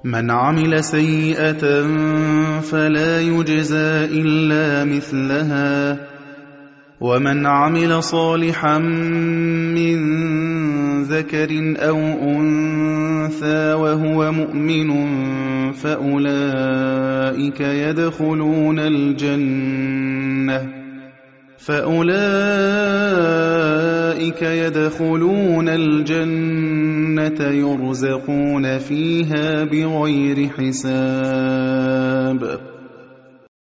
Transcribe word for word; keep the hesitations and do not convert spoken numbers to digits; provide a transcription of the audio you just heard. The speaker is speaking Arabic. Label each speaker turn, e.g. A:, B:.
A: مَنْ عَمِلَ سَيِّئَةً فَلَا يُجْزَىٰ إِلَّا مِثْلَهَا وَمَنْ عَمِلَ صَالِحًا مِّن ذَكَرٍ أَوْ أُنثَىٰ وَهُوَ مُؤْمِنٌ فَأُولَٰئِكَ يَدْخُلُونَ الْجَنَّةَ فَأُولَٰئِكَ يَدْخُلُونَ الْجَنَّةَ يُرْزَقُونَ فِيهَا بِغَيْرِ حِسَابٍ